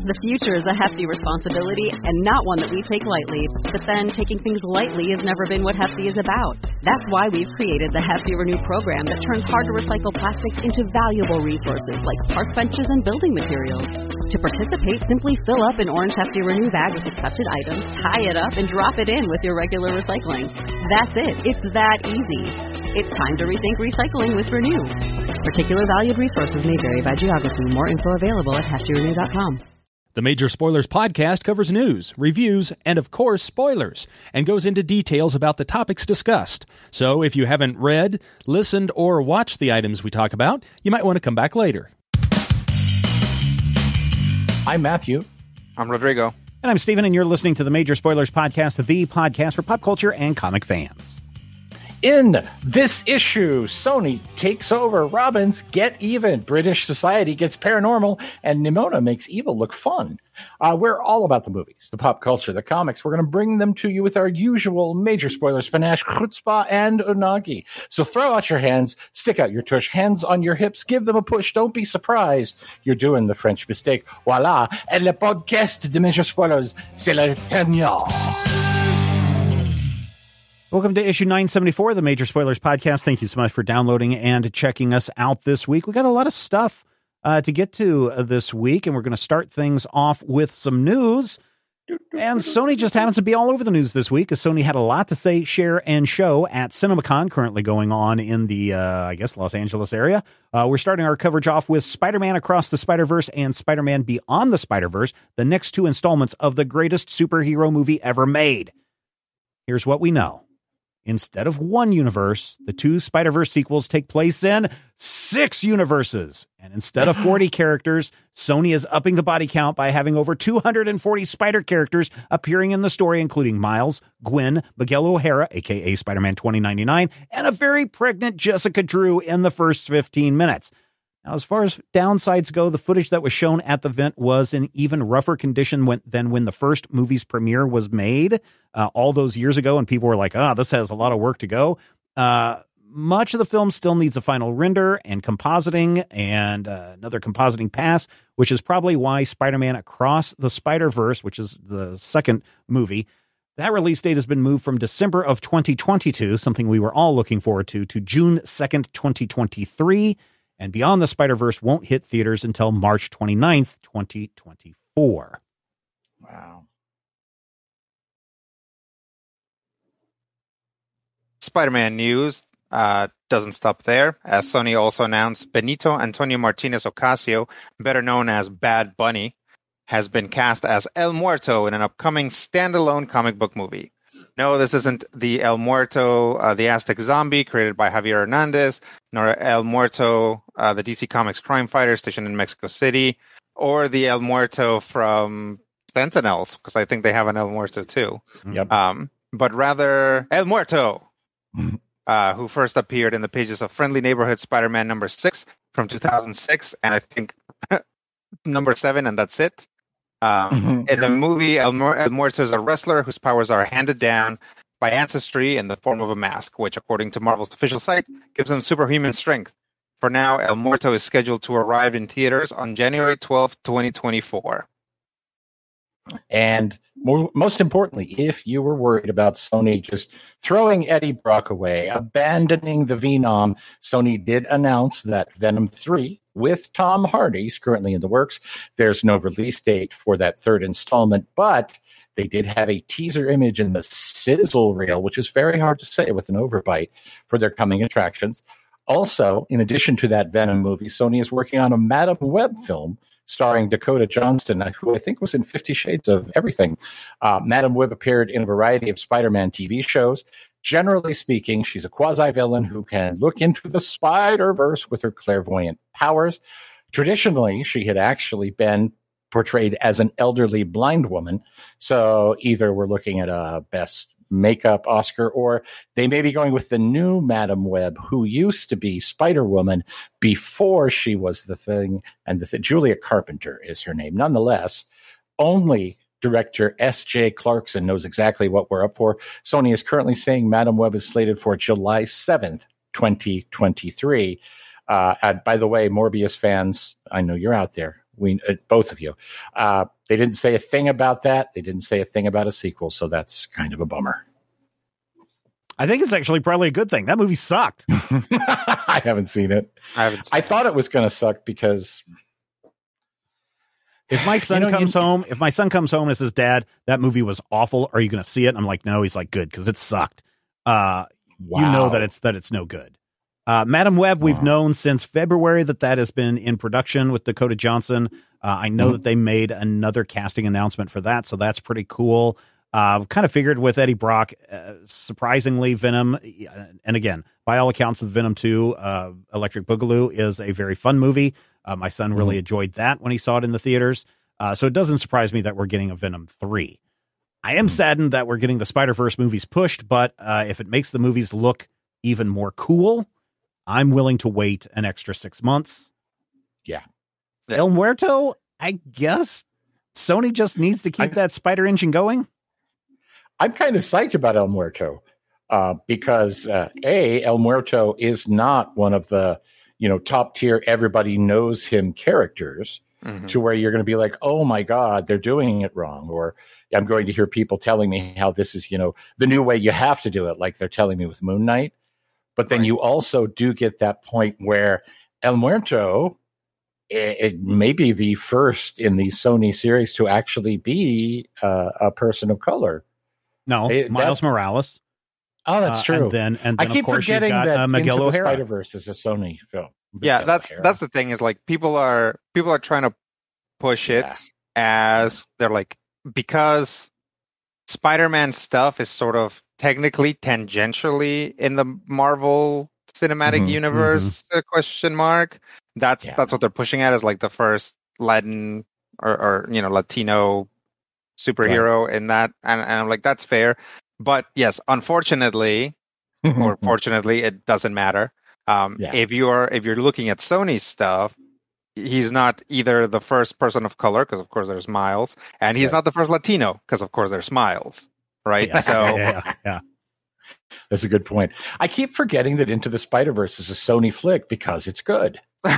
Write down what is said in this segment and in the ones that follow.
The future is a hefty responsibility and not one that we take lightly. But then, taking things lightly has never been what Hefty is about. That's why we've created the Hefty Renew program that turns hard-to-recycle plastics into valuable resources like park benches and building materials. To participate, simply fill up an orange Hefty Renew bag with accepted items, tie it up, and drop it in with your regular recycling. That's it. It's that easy. It's time to rethink recycling with Renew. Particular valued resources may vary by geography. More info available at heftyrenew.com. The Major Spoilers podcast covers news, reviews, and of course, spoilers, and goes into details about the topics discussed. So if you haven't read, listened, or watched the items we talk about, you might want to come back later. I'm Matthew. I'm Rodrigo. And I'm Steven, and you're listening to the Major Spoilers podcast, the podcast for pop culture and comic fans. In this issue, Sony takes over Robin's Get Even, British society gets paranormal, and Nimona makes evil look fun. We're all about the movies, the pop culture, the comics. We're going to bring them to you with our usual Major Spoilers panache, chutzpah, and unagi. So throw out your hands, stick out your tush, hands on your hips, give them a push. Don't be surprised. You're doing the French mistake. Voila. Et le podcast de Major Spoilers, c'est le dernier. Welcome to issue 974 of the Major Spoilers podcast. Thank you so much for downloading and checking us out this week. We got a lot of stuff to get to this week, and we're going to start things off with some news. And Sony just happens to be all over the news this week, as Sony had a lot to say, share, and show at CinemaCon, currently going on in the, Los Angeles area. We're starting our coverage off with Spider-Man Across the Spider-Verse and Spider-Man Beyond the Spider-Verse, the next two installments of the greatest superhero movie ever made. Here's what we know. Instead of one universe, the two Spider-Verse sequels take place in 6 universes. And instead of 40 characters, Sony is upping the body count by having over 240 Spider characters appearing in the story, including Miles, Gwen, Miguel O'Hara, a.k.a. Spider-Man 2099, and a very pregnant Jessica Drew in the first 15 minutes. Now, as far as downsides go, the footage that was shown at the event was in even rougher condition than when the first movie's premiere was made all those years ago, and people were like, this has a lot of work to go. Much of the film still needs a final render and compositing and another compositing pass, which is probably why Spider-Man Across the Spider-Verse, which is the second movie, that release date has been moved from December of 2022, something we were all looking forward to June 2nd, 2023. And Beyond the Spider-Verse won't hit theaters until March 29th, 2024. Wow. Spider-Man news doesn't stop there, as Sony also announced Benito Antonio Martinez Ocasio, better known as Bad Bunny, has been cast as El Muerto in an upcoming standalone comic book movie. No, this isn't the El Muerto, the Aztec zombie created by Javier Hernandez, nor El Muerto, the DC Comics crime fighter stationed in Mexico City, or the El Muerto from Sentinels, because I think they have an El Muerto too. Yep. But rather El Muerto, who first appeared in the pages of Friendly Neighborhood Spider-Man number 6 from 2006, and I think number 7, and that's it. In the movie, El Muerto is a wrestler whose powers are handed down by ancestry in the form of a mask, which, according to Marvel's official site, gives him superhuman strength. For now, El Muerto is scheduled to arrive in theaters on January 12th, 2024. And most importantly, if you were worried about Sony just throwing Eddie Brock away, abandoning the Venom, Sony did announce that Venom 3 with Tom Hardy is currently in the works. There's no release date for that third installment, but they did have a teaser image in the sizzle reel, which is very hard to say with an overbite, for their coming attractions. Also, in addition to that Venom movie, Sony is working on a Madame Web film starring Dakota Johnston, who I think was in 50 Shades of Everything. Madame Web appeared in a variety of Spider-Man TV shows. Generally speaking, she's a quasi-villain who can look into the Spider-Verse with her clairvoyant powers. Traditionally, she had actually been portrayed as an elderly blind woman. So either we're looking at a Best Makeup Oscar, or they may be going with the new Madame Web, who used to be Spider-Woman before she was the thing. And Julia Carpenter is her name. Nonetheless, only director S.J. Clarkson knows exactly what we're up for. Sony is currently saying Madame Web is slated for July 7th, 2023. And by the way, Morbius fans, I know you're out there. both of you. They didn't say a thing about that. They didn't say a thing about a sequel, so that's kind of a bummer. I think it's actually probably a good thing. That movie sucked. I haven't seen it. I thought it was going to suck because if my son comes home and says, "Dad, that movie was awful. Are you going to see it?" And I'm like, "No." He's like, "Good, because it sucked." Wow. You know that it's no good. Madam Web, we've known since February that has been in production with Dakota Johnson. I know that they made another casting announcement for that, so that's pretty cool. Kind of figured with Eddie Brock, surprisingly, Venom, and again, by all accounts with Venom 2, Electric Boogaloo is a very fun movie. My son really enjoyed that when he saw it in the theaters. So it doesn't surprise me that we're getting a Venom 3. I am saddened that we're getting the Spider-Verse movies pushed, but if it makes the movies look even more cool, I'm willing to wait an extra 6 months. Yeah. El Muerto, I guess Sony just needs to keep that spider engine going. I'm kind of psyched about El Muerto because El Muerto is not one of the top tier everybody knows him characters to where you're going to be like, oh my God, they're doing it wrong, or I'm going to hear people telling me how this is the new way you have to do it, like they're telling me with Moon Knight. But then you also do get that point where El Muerto, it may be the first in the Sony series to actually be a person of color. No, Miles Morales. Oh, that's true. And then I keep of course forgetting you've got, that Miguel Into O'Hara. the Spider-Verse is a Sony film. Yeah, that's the thing is like people are trying to push it as they're like, because Spider-Man stuff is sort of technically tangentially in the Marvel Cinematic Universe question mark. That's what they're pushing at, is like the first Latin or Latino superhero in that, and I'm like, that's fair. But yes, unfortunately or fortunately, it doesn't matter. If you're looking at Sony stuff, he's not either the first person of color, because of course there's Miles, and he's not the first Latino, because of course there's Miles, right? Yeah. So yeah. That's a good point. I keep forgetting that Into the Spider-Verse is a Sony flick because it's good.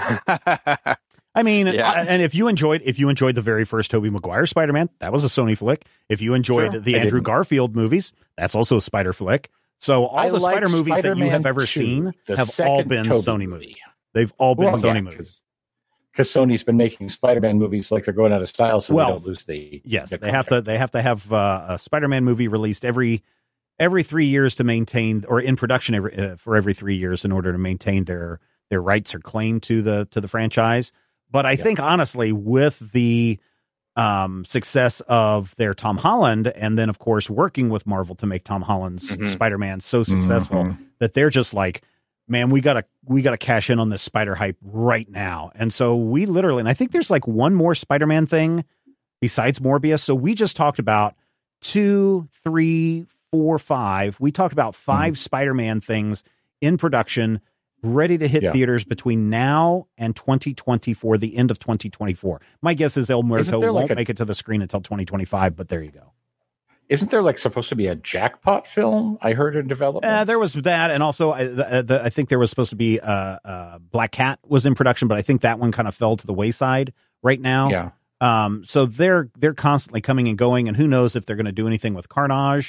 I mean, and if you enjoyed the very first Tobey Maguire Spider-Man, that was a Sony flick. If you enjoyed the Andrew Garfield movies, that's also a Spider flick. So all the Spider movies Spider-Man that you have ever seen have all been Sony movies. They've all been Sony movies. Because Sony's been making Spider-Man movies like they're going out of style, so they don't lose the. Yes, they have to have a Spider-Man movie released every 3 years to maintain, or in production for every 3 years in order to maintain their rights or claim to the franchise. But I think honestly, with the success of their Tom Holland, and then of course working with Marvel to make Tom Holland's Spider-Man so successful that they're just like, man, we gotta cash in on this Spider hype right now. And so we literally, and I think there's like one more Spider-Man thing besides Morbius. So we just talked about 2, 3, 4, 5. We talked about 5 Spider-Man things in production, ready to hit theaters between now and 2024, the end of 2024. My guess is El Muerto won't make it to the screen until 2025, but there you go. Isn't there like supposed to be a Jackpot film I heard in development? There was that, and also I think there was supposed to be Black Cat was in production, but I think that one kind of fell to the wayside right now. Yeah. So they're constantly coming and going, and who knows if they're going to do anything with Carnage.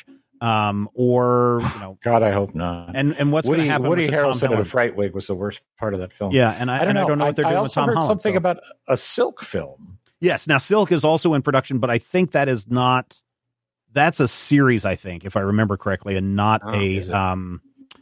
Or God, I hope not. And what's going to happen? Woody Harrelson in a fright wig was the worst part of that film. Yeah, and I don't know what they're doing with Tom Holland. I also heard something about a Silk film. Yes, now Silk is also in production, but I think that is not. That's a series, I think, if I remember correctly, and not and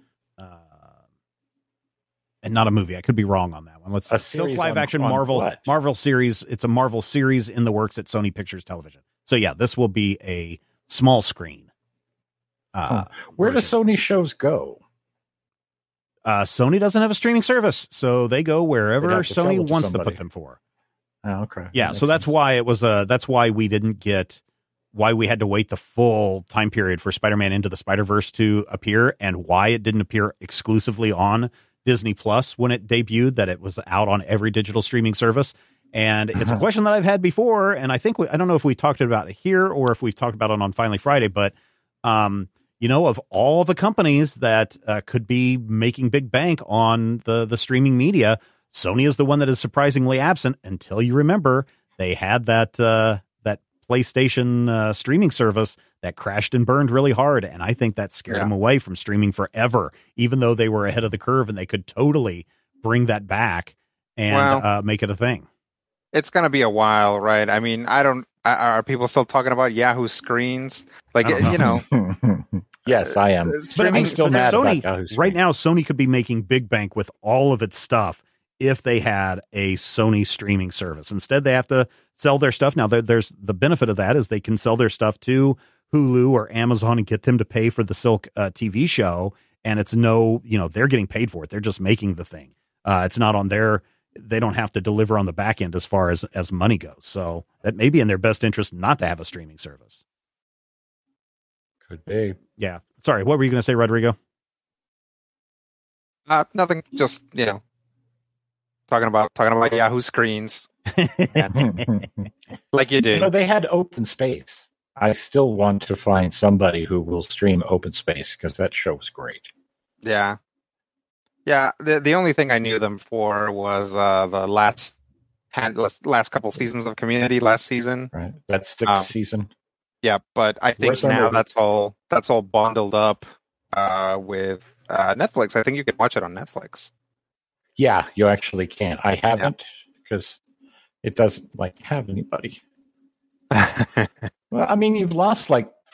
not a movie. I could be wrong on that one. Let's Silk live action Marvel series. It's a Marvel series in the works at Sony Pictures Television. So yeah, this will be a small screen. Where do Sony shows go? Sony doesn't have a streaming service, so they go wherever Sony wants to put them for. Oh, okay. Yeah, so that's why it was that's why we didn't get, why we had to wait the full time period for Spider-Man Into the Spider-Verse to appear, and why it didn't appear exclusively on Disney Plus when it debuted, that it was out on every digital streaming service. And it's a question that I've had before, and I think I don't know if we talked about it here or if we've talked about it on Finally Friday, but of all the companies that could be making big bank on the streaming media, Sony is the one that is surprisingly absent, until you remember they had that PlayStation streaming service that crashed and burned really hard, and I think that scared them away from streaming forever, even though they were ahead of the curve and they could totally bring that back and make it a thing. It's going to be a while, right? I mean, are people still talking about Yahoo screens? Like, you know. Yes, I am. But I mean, I'm still mad Sony, about Yahoo screens. right now, Sony could be making big bank with all of its stuff if they had a Sony streaming service. Instead, they have to sell their stuff. Now, there's the benefit of that is they can sell their stuff to Hulu or Amazon and get them to pay for the Silk TV show. And it's they're getting paid for it. They're just making the thing. It's not on they don't have to deliver on the back end as far as money goes. So that may be in their best interest not to have a streaming service. Could be. Yeah. Sorry. What were you going to say, Rodrigo? Nothing. Just, talking about Yahoo screens. Like you do. They had Open Space. I still want to find somebody who will stream Open Space because that show was great. Yeah. Yeah. The only thing I knew them for was the last couple seasons of Community last season. Right. That's 6th season. Yeah, but I think now that's all bundled up with Netflix. I think you can watch it on Netflix. Yeah, you actually can. I haven't because it doesn't have anybody. Well, I mean, you've lost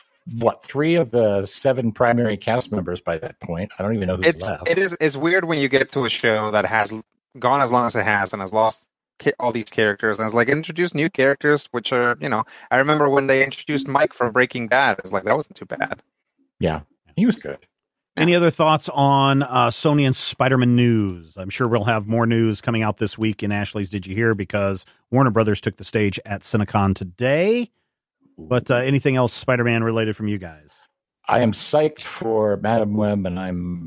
3 of the 7 primary cast members by that point. I don't even know who's left. It's weird when you get to a show that has gone as long as it has and has lost all these characters, and it's introduce new characters, which are, I remember when they introduced Mike from Breaking Bad. It's that wasn't too bad. Yeah, he was good. Any other thoughts on Sony and Spider-Man news? I'm sure we'll have more news coming out this week in Ashley's Did You Hear, because Warner Brothers took the stage at CineCon today. But anything else Spider-Man related from you guys? I am psyched for Madam Web, and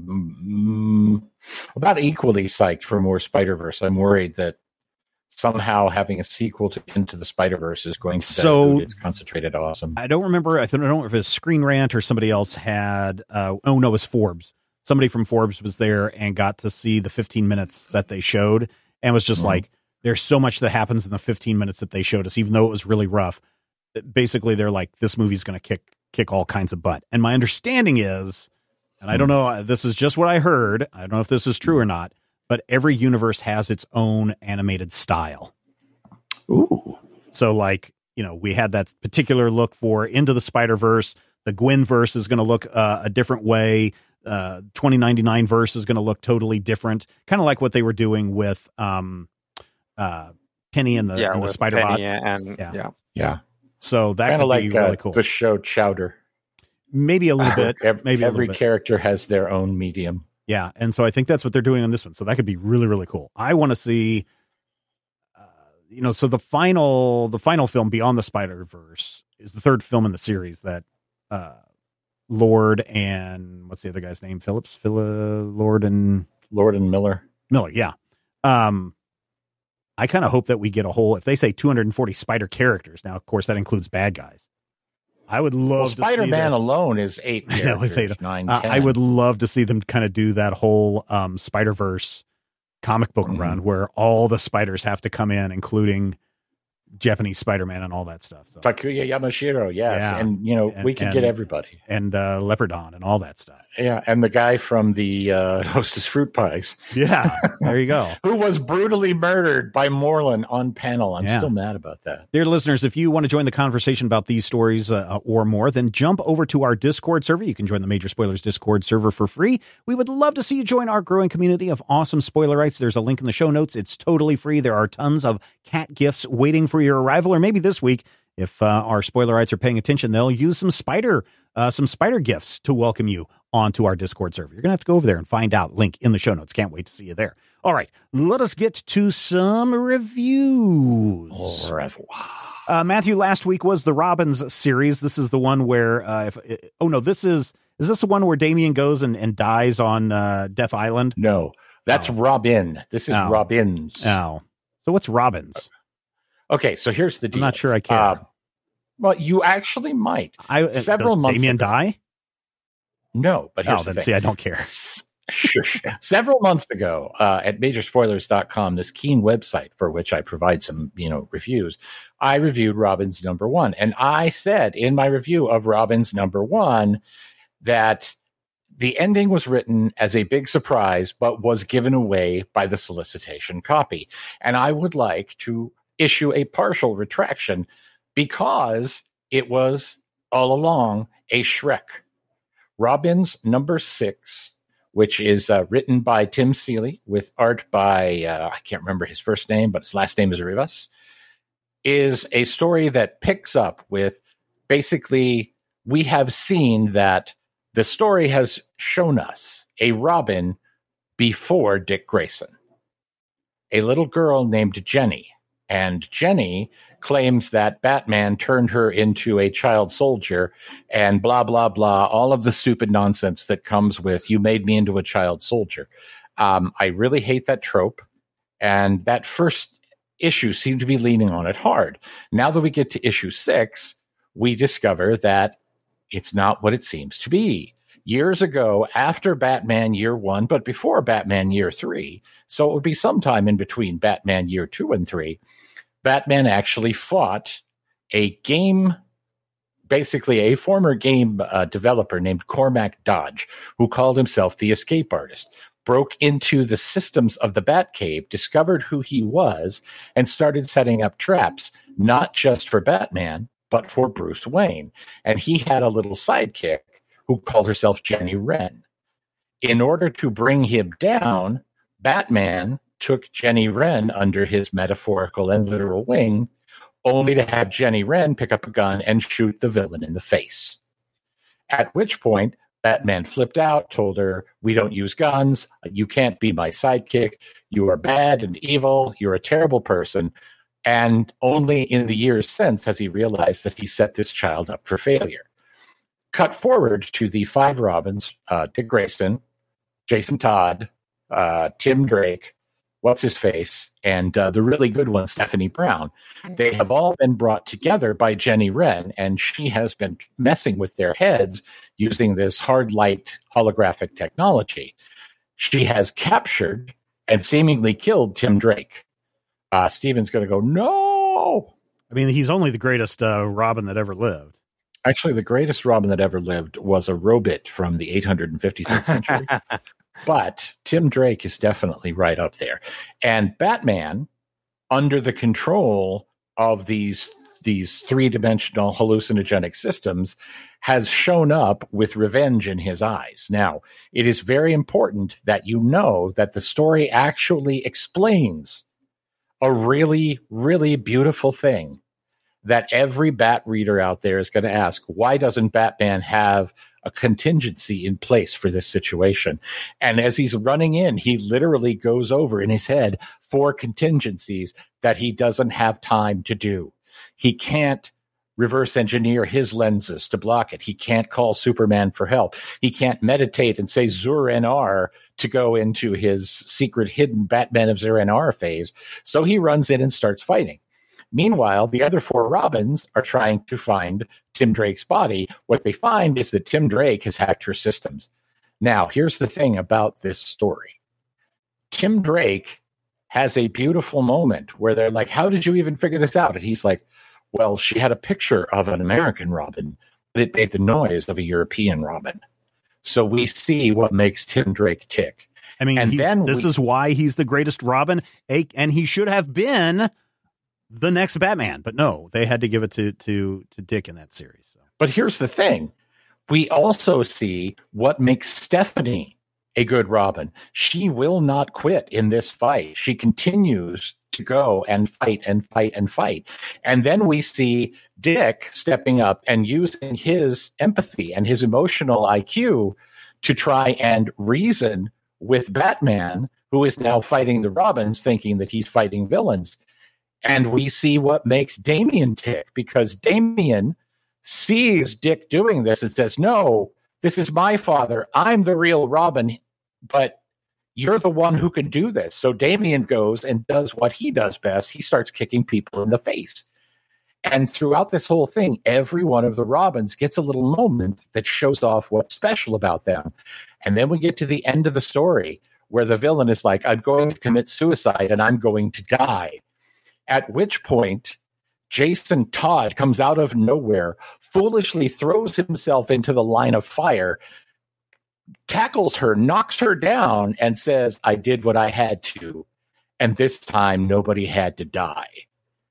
I'm about equally psyched for more Spider-Verse. I'm worried that somehow having a sequel to Into the Spider-Verse is going to dilute its concentrated awesome. I don't remember. I don't know if it was Screen Rant or somebody else had. It was Forbes. Somebody from Forbes was there and got to see the 15 minutes that they showed, and was just there's so much that happens in the 15 minutes that they showed us, even though it was really rough. Basically, they're this movie's going to kick all kinds of butt. And my understanding is, and I don't know, this is just what I heard. I don't know if this is true or not, but every universe has its own animated style. Ooh. So we had that particular look for Into the Spider-Verse. The Gwen-verse is going to look a different way. 2099 verse is going to look totally different. Kind of like what they were doing with Penny and the Spider-Bot. Yeah. So that could be really cool. The show Chowder. Maybe a little bit. Every character has their own medium. Yeah, and so I think that's what they're doing on this one. So that could be really, really cool. I want to see, so the final film, Beyond the Spider-Verse, is the 3rd film in the series that Lord and what's the other guy's name? Lord and Miller. Miller, yeah. I kind of hope that we get if they say 240 spider characters. Now, of course, that includes bad guys. I would love to see Spider-Man alone is 8 characters, it was 8. 9, 10. I would love to see them kind of do that whole Spider-Verse comic book run where all the spiders have to come in, including Japanese Spider-Man and all that stuff. So. Takuya Yamashiro, yes. Yeah. And, we could get everybody. And Leopardon and all that stuff. Yeah, and the guy from the Hostess Fruit Pies. Yeah, there you go. Who was brutally murdered by Moreland on panel. I'm still mad about that. Dear listeners, if you want to join the conversation about these stories or more, then jump over to our Discord server. You can join the Major Spoilers Discord server for free. We would love to see you join our growing community of awesome spoilerites. There's a link in the show notes. It's totally free. There are tons of cat gifts waiting for your arrival, or maybe this week, if our spoilerites are paying attention, they'll use some spider gifts to welcome you onto our Discord server. You're going to have to go over there and find out. Link in the show notes. Can't wait to see you there. All right, let us get to some reviews. Au revoir. Matthew, last week was the Robbins series. This is the one where, is this the one where Damien goes and dies on Death Island? No, that's Robin. This is Robbins. Oh, so what's Robbins? Okay, so here's the deal. I'm not sure I care. Well, you actually might. Does months Damien ago. die? No, but here's the thing. See, I don't care. Shush. Several months ago, at majorspoilers.com, this keen website for which I provide some, reviews, I reviewed Robin's number one. And I said in my review of Robin's number one that the ending was written as a big surprise, but was given away by the solicitation copy. And I would like to issue a partial retraction because it was all along a Shrek. Robin's number 6, which is written by Tim Seeley with art by, I can't remember his first name, but his last name is Rivas, is a story that picks up with basically, we have seen that the story has shown us a Robin before Dick Grayson, a little girl named Jenny. And Jenny claims that Batman turned her into a child soldier and blah, blah, blah, all of the stupid nonsense that comes with you made me into a child soldier. I really hate that trope. And that first issue seemed to be leaning on it hard. Now that we get to issue 6, we discover that it's not what it seems to be. Years ago, after Batman Year 1, but before Batman Year 3, so it would be sometime in between Batman Year 2 and 3, Batman actually fought a game, basically a former game developer named Cormac Dodge, who called himself the Escape Artist, broke into the systems of the Batcave, discovered who he was, and started setting up traps, not just for Batman, but for Bruce Wayne. And he had a little sidekick who called herself Jenny Wren. In order to bring him down, Batman took Jenny Wren under his metaphorical and literal wing, only to have Jenny Wren pick up a gun and shoot the villain in the face. At which point, Batman flipped out, told her, "We don't use guns. You can't be my sidekick. You are bad and evil. You're a terrible person." And only in the years since has he realized that he set this child up for failure. Cut forward to the 5 Robins, Dick Grayson, Jason Todd, Tim Drake, what's-his-face, and the really good one, Stephanie Brown. They have all been brought together by Jenny Wren, and she has been messing with their heads using this hard light holographic technology. She has captured and seemingly killed Tim Drake. Steven's going to go, no! I mean, he's only the greatest Robin that ever lived. Actually, the greatest Robin that ever lived was a Robit from the 853rd century. But Tim Drake is definitely right up there. And Batman, under the control of these three-dimensional hallucinogenic systems, has shown up with revenge in his eyes. Now, it is very important that you know that the story actually explains a really, really beautiful thing that every Bat reader out there is going to ask. Why doesn't Batman have a contingency in place for this situation? And as he's running in, he literally goes over in his head 4 contingencies that he doesn't have time to do. He can't reverse engineer his lenses to block it. He can't call Superman for help. He can't meditate and say Zur-En-Arr to go into his secret hidden Batman of Zur-En-Arr phase. So he runs in and starts fighting. Meanwhile, the other 4 Robins are trying to find Tim Drake's body. What they find is that Tim Drake has hacked her systems. Now, here's the thing about this story. Tim Drake has a beautiful moment where they're like, how did you even figure this out? And he's like, well, she had a picture of an American Robin, but it made the noise of a European Robin. So we see what makes Tim Drake tick. I mean, this is why he's the greatest Robin, and he should have been the next Batman, but no, they had to give it to Dick in that series. So. But here's the thing. We also see what makes Stephanie a good Robin. She will not quit in this fight. She continues to go and fight and fight and fight. And then we see Dick stepping up and using his empathy and his emotional IQ to try and reason with Batman, who is now fighting the Robins, thinking that he's fighting villains. And we see what makes Damian tick, because Damian sees Dick doing this and says, no, this is my father. I'm the real Robin, but you're the one who can do this. So Damian goes and does what he does best. He starts kicking people in the face. And throughout this whole thing, every one of the Robins gets a little moment that shows off what's special about them. And then we get to the end of the story where the villain is like, I'm going to commit suicide and I'm going to die. At which point, Jason Todd comes out of nowhere, foolishly throws himself into the line of fire, tackles her, knocks her down, and says, I did what I had to. And this time, nobody had to die.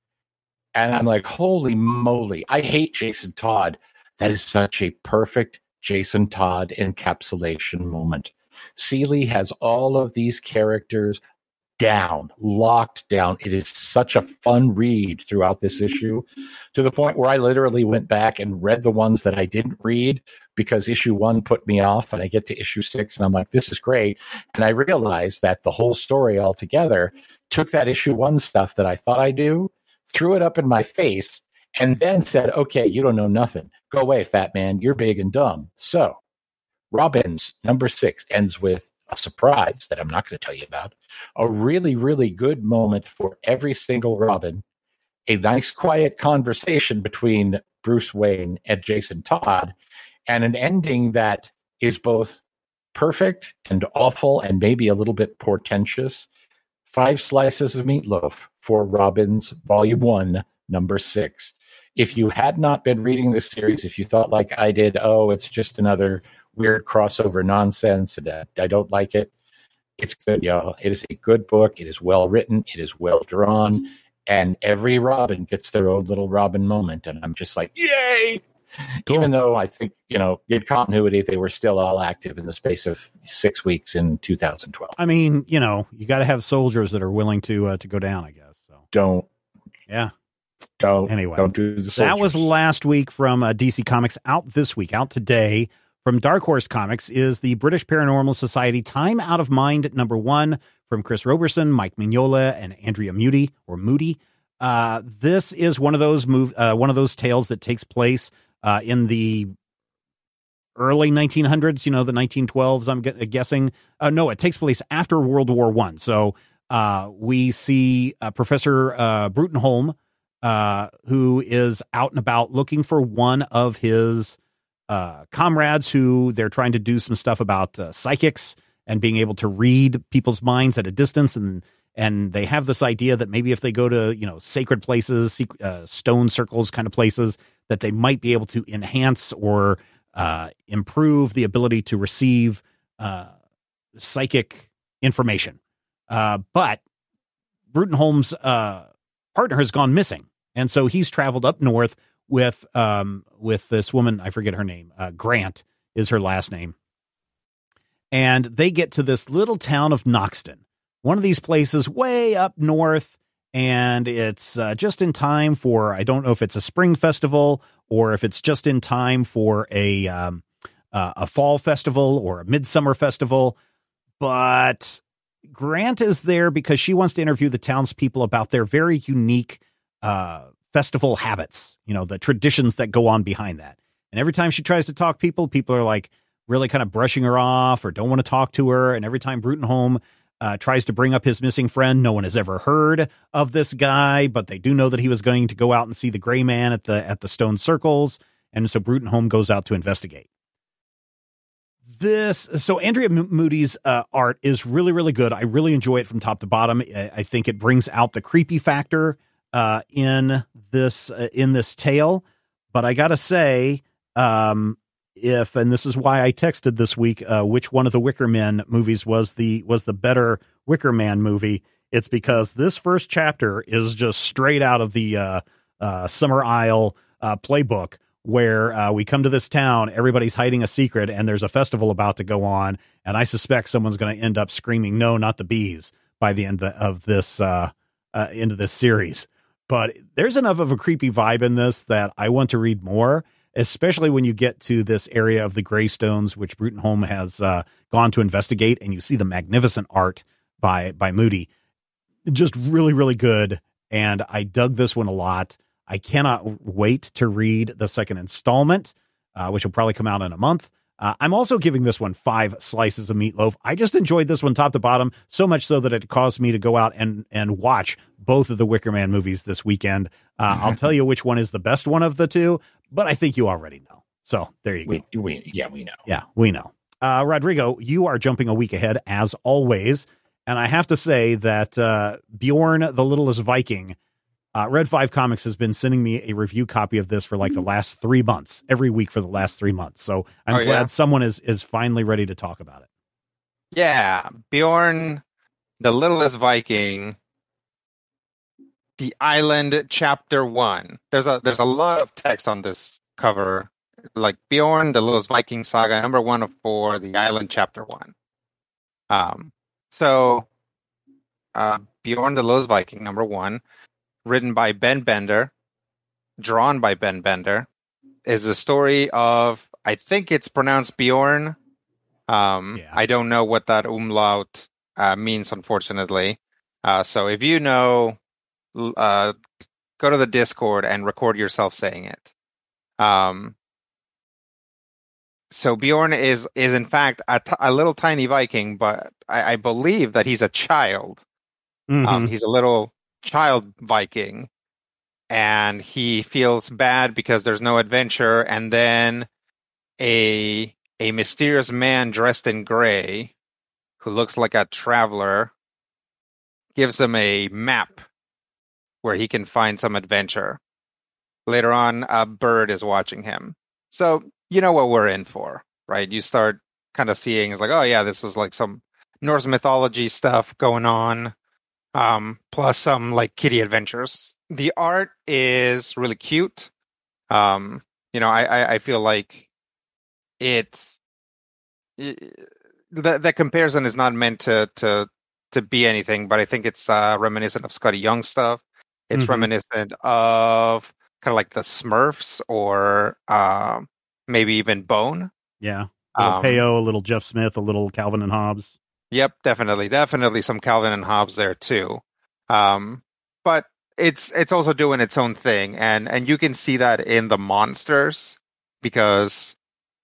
And I'm like, holy moly, I hate Jason Todd. That is such a perfect Jason Todd encapsulation moment. Seeley has all of these characters down, locked down. It is such a fun read throughout this issue, to the point where I literally went back and read the ones that I didn't read because issue 1 put me off, and I get to issue 6 and I'm like, this is great. And I realized that the whole story altogether took that issue 1 stuff that I thought I do, threw it up in my face, and then said, okay, you don't know nothing. Go away, fat man. You're big and dumb. So Robins number 6 ends with a surprise that I'm not going to tell you about, a really, really good moment for every single Robin, a nice quiet conversation between Bruce Wayne and Jason Todd, and an ending that is both perfect and awful and maybe a little bit portentous. 5 slices of meatloaf for Robins Volume 1, number 6. If you had not been reading this series, if you thought like I did, oh, it's just another weird crossover nonsense, and I don't like it, it's good, y'all. It is a good book. It is well written. It is well drawn. And every Robin gets their own little Robin moment. And I'm just like, yay! Cool. Even though I think, in continuity, they were still all active in the space of 6 weeks in 2012. I mean, you got to have soldiers that are willing to go down, I guess. So don't. Yeah. Anyway, don't do the soldiers. That was last week from DC Comics. Out this week, out today from Dark Horse Comics is the British Paranormal Society Time Out of Mind number 1 from Chris Roberson, Mike Mignola, and Andrea Moody. This is one of those tales that takes place in the early 1900s, the 1912s, I'm guessing. No, it takes place after World War I. So we see Professor Brutenholm, who is out and about looking for one of his comrades who they're trying to do some stuff about psychics and being able to read people's minds at a distance. And they have this idea that maybe if they go to, sacred places, stone circles kind of places, that they might be able to enhance or improve the ability to receive psychic information. But Brutenholm's partner has gone missing. And so he's traveled up north with this woman. I forget her name. Grant is her last name. And they get to this little town of Noxton, one of these places way up north. And it's just in time for, I don't know if it's a spring festival or if it's just in time for a fall festival or a midsummer festival. But Grant is there because she wants to interview the townspeople about their very unique festival habits, the traditions that go on behind that. And every time she tries to talk people are like really kind of brushing her off or don't want to talk to her. And every time Brutenholm tries to bring up his missing friend, no one has ever heard of this guy, but they do know that he was going to go out and see the Gray Man at the stone circles. And so Brutenholm goes out to investigate. So Andrea Moody's art is really, really good. I really enjoy it from top to bottom. I think it brings out the creepy factor in this tale. But I gotta say, and this is why I texted this week, which one of the Wicker Man movies was the better Wicker Man movie. It's because this first chapter is just straight out of the Summer Isle playbook, where we come to this town, everybody's hiding a secret, and there's a festival about to go on, and I suspect someone's going to end up screaming, "No, not the bees!" by the end of this into this series. But there's enough of a creepy vibe in this that I want to read more, especially when you get to this area of the Greystones, which Brutenholm has gone to investigate, and you see the magnificent art by Moody. Just really, really good, and I dug this one a lot. I cannot wait to read the second installment, which will probably come out in a month. I'm also giving this one 5 slices of meatloaf. I just enjoyed this one top to bottom, so much so that it caused me to go out and watch both of the Wicker Man movies this weekend. I'll tell you which one is the best one of the two, but I think you already know. So there you go. We know. Yeah, we know. Rodrigo, you are jumping a week ahead, as always. And I have to say that Bjorn, the Littlest Viking, Red 5 Comics has been sending me a review copy of this for like the last 3 months, every week for the last 3 months. So I'm glad someone is finally ready to talk about it. Yeah, Bjorn, the Littlest Viking, The Island, Chapter 1. There's a lot of text on this cover. Like Bjorn, the Littlest Viking Saga, number 1 of 4, The Island, Chapter 1. So Bjorn, the Littlest Viking, number 1, written by Ben Bender, drawn by Ben Bender, is the story of, I think it's pronounced Bjorn. I don't know what that umlaut means, unfortunately. So if you know, go to the Discord and record yourself saying it. So Bjorn is in fact a little tiny Viking, but I believe that he's a child. Mm-hmm. He's a little child Viking, and he feels bad because there's no adventure. And then a mysterious man dressed in gray, who looks like a traveler, gives him a map where he can find some adventure. Later on, a bird is watching him. So you know what we're in for, right? You start kind of seeing, it's like, oh yeah, this is like some Norse mythology stuff going on, plus some like kiddie adventures. The art is really cute. I feel like that comparison is not meant to be anything, but I think it's reminiscent of Scotty Young stuff. It's reminiscent of kind of like the Smurfs, or maybe even Bone. Yeah. A little Peo, a little Jeff Smith, a little Calvin and Hobbes. Yep, definitely some Calvin and Hobbes there too. But it's also doing its own thing, and you can see that in the monsters, because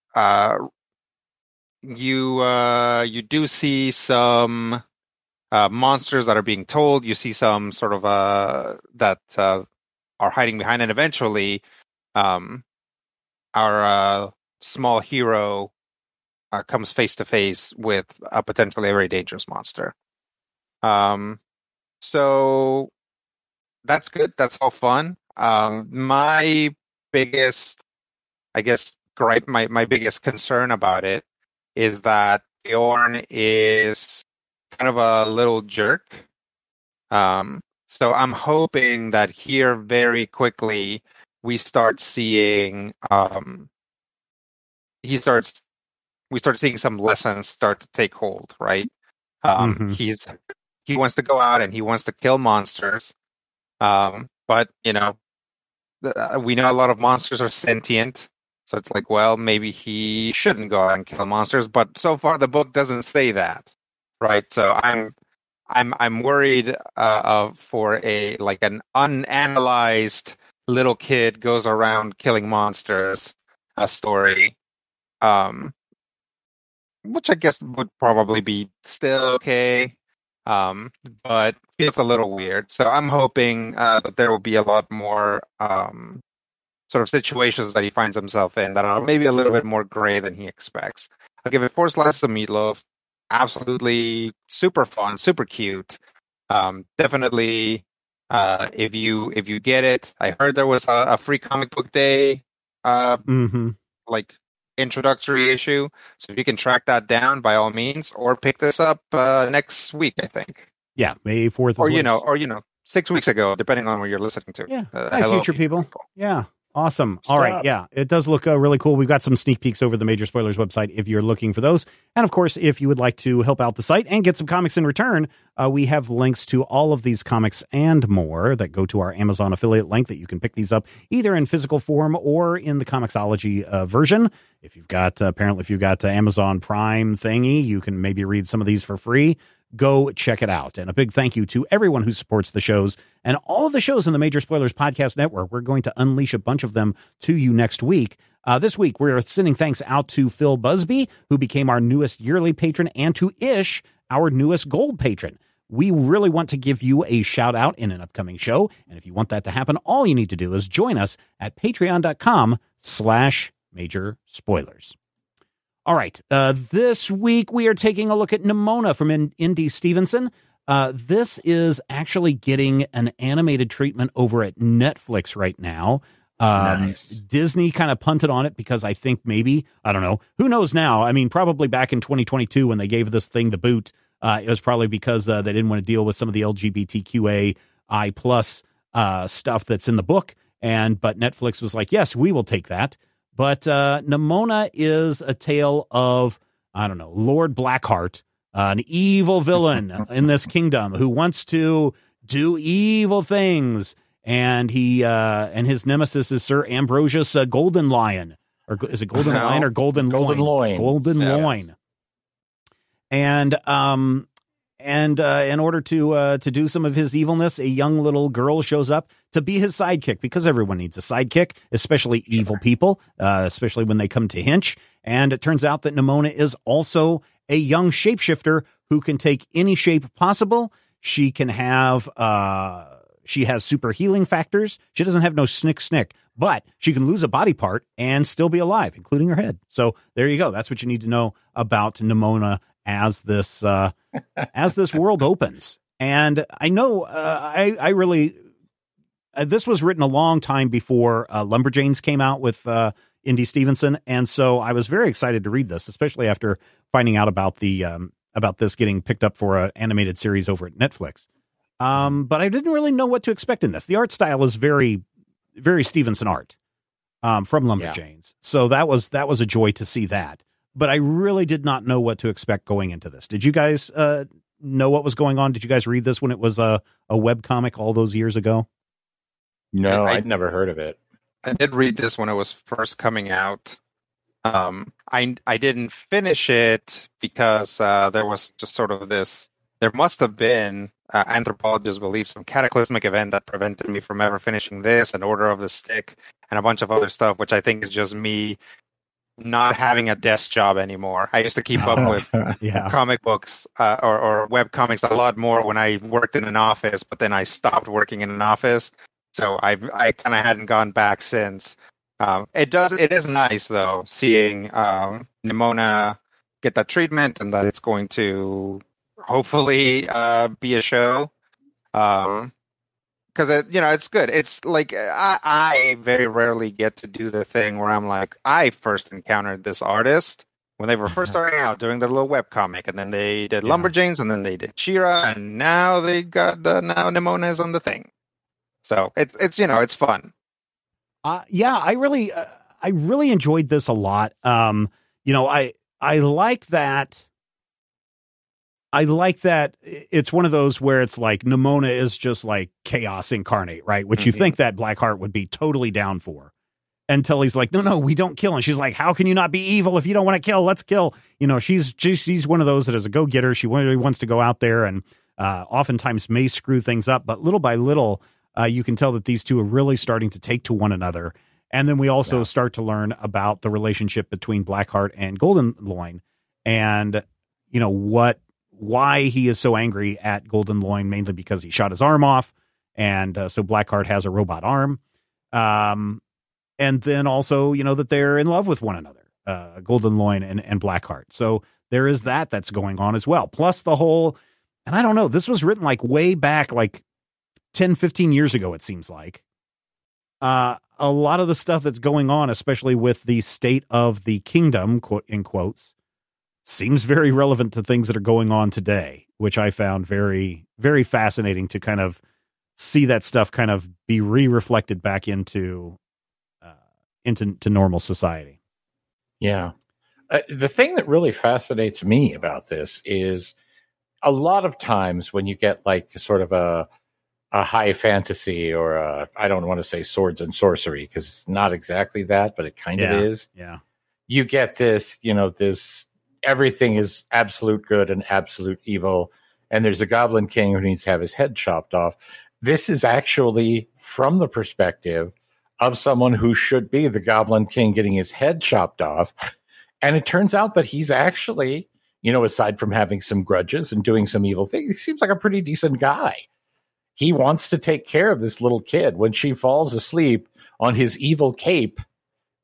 you do see some monsters that are being told. You see some sort of that are hiding behind, and eventually our small hero comes face to face with a potentially very dangerous monster. So that's good. That's all fun. My biggest, I guess, gripe, my biggest concern about it is that Bjorn is kind of a little jerk. So I'm hoping that here very quickly we start seeing we start seeing some lessons start to take hold, right? He wants to go out and he wants to kill monsters, but we know a lot of monsters are sentient, so it's like, well, maybe he shouldn't go out and kill monsters. But so far the book doesn't say that, right? So I'm worried for an unanalyzed little kid goes around killing monsters story, which I guess would probably be still okay, but feels a little weird. So I'm hoping that there will be a lot more sort of situations that he finds himself in that are maybe a little bit more gray than he expects. I'll give it 4 slices of meatloaf. Absolutely super fun, super cute. Definitely, if you get it, I heard there was a free comic book day, like introductory issue. So if you can track that down, by all means, or pick this up next week, I think. Yeah, May 4th. Or 6 weeks ago, depending on where you're listening to. Yeah, hi, future people. Yeah. Awesome. All right. Yeah, it does look really cool. We've got some sneak peeks over the Major Spoilers website if you're looking for those. And of course, if you would like to help out the site and get some comics in return, we have links to all of these comics and more that go to our Amazon affiliate link that you can pick these up either in physical form or in the Comixology version. If you've got Amazon Prime thingy, you can maybe read some of these for free. Go check it out. And a big thank you to everyone who supports the shows and all of the shows in the Major Spoilers Podcast Network. We're going to unleash a bunch of them to you next week. This week, we're sending thanks out to Phil Busby, who became our newest yearly patron, and to Ish, our newest gold patron. We really want to give you a shout out in an upcoming show. And if you want that to happen, all you need to do is join us at patreon.com/Major Spoilers. All right. This week we are taking a look at Nimona from Indy Stevenson. This is actually getting an animated treatment over at Netflix right now. Nice. Disney kind of punted on it because I think maybe, I don't know, who knows now? I mean, probably back in 2022 when they gave this thing the boot, it was probably because they didn't want to deal with some of the LGBTQAI plus stuff that's in the book. But Netflix was like, yes, we will take that. But Nimona is a tale of, I don't know, Lord Blackheart, an evil villain in this kingdom who wants to do evil things. And he and his nemesis is Sir Ambrosius Golden Lion. Or is it Golden Lion or Golden Loin? Golden Loin. Golden Loin. And in order to do some of his evilness, a young little girl shows up to be his sidekick, because everyone needs a sidekick, especially evil people, especially when they come to Hinch. And it turns out that Nimona is also a young shapeshifter who can take any shape possible. She can have, she has super healing factors. She doesn't have no snick, but she can lose a body part and still be alive, including her head. So there you go. That's what you need to know about Nimona as this world opens. And I know I really this was written a long time before Lumberjanes came out with Indy Stevenson, and so I was very excited to read this, especially after finding out about the about this getting picked up for an animated series over at Netflix. But I didn't really know what to expect in this. The art style is very, very Stevenson art from Lumberjanes, so that was a joy to see that. But I really did not know what to expect going into this. Did you guys know what was going on? Did you guys read this when it was a webcomic all those years ago? No, I'd never heard of it. I did read this when it was first coming out. I didn't finish it because there was just sort of this. There must have been, anthropologists believe, some cataclysmic event that prevented me from ever finishing this, an Order of the Stick, and a bunch of other stuff, which I think is just me not having a desk job anymore. I used to keep up with comic books or web comics a lot more when I worked in an office, but then I stopped working in an office. So I kind of hadn't gone back since. It is nice though, seeing Nimona get that treatment and that it's going to hopefully be a show. Because it's good. It's like I very rarely get to do the thing where I'm like, I first encountered this artist when they were first starting out doing their little webcomic, and then they did Lumberjanes, and then they did She-Ra, and now they got now Nimona is on the thing. So it's it's fun. I really enjoyed this a lot. I like that. I like that it's one of those where it's like Nimona is just like chaos incarnate, right? Which you think that Blackheart would be totally down for, until he's like, no, we don't kill. And she's like, how can you not be evil if you don't want to kill? Let's kill. She's one of those that is a go-getter. She really wants to go out there and oftentimes may screw things up. But little by little, you can tell that these two are really starting to take to one another. And then we also start to learn about the relationship between Blackheart and Golden Loin, and why he is so angry at Golden Loin, mainly because he shot his arm off. And so Blackheart has a robot arm. And then also, that they're in love with one another, Golden Loin and Blackheart. So there is that's going on as well. Plus the whole, and I don't know, this was written like way back, like 10, 15 years ago, it seems like. A lot of the stuff that's going on, especially with the state of the kingdom, quote in quotes, seems very relevant to things that are going on today, which I found very, very fascinating to kind of see that stuff kind of be reflected back into normal society. Yeah. The thing that really fascinates me about this is a lot of times when you get like sort of a high fantasy or I don't want to say swords and sorcery, because it's not exactly that, but it kind of is. Yeah. You get this, this everything is absolute good and absolute evil, and there's a Goblin King who needs to have his head chopped off. This is actually from the perspective of someone who should be the Goblin King getting his head chopped off. And it turns out that he's actually, aside from having some grudges and doing some evil things, he seems like a pretty decent guy. He wants to take care of this little kid. When she falls asleep on his evil cape,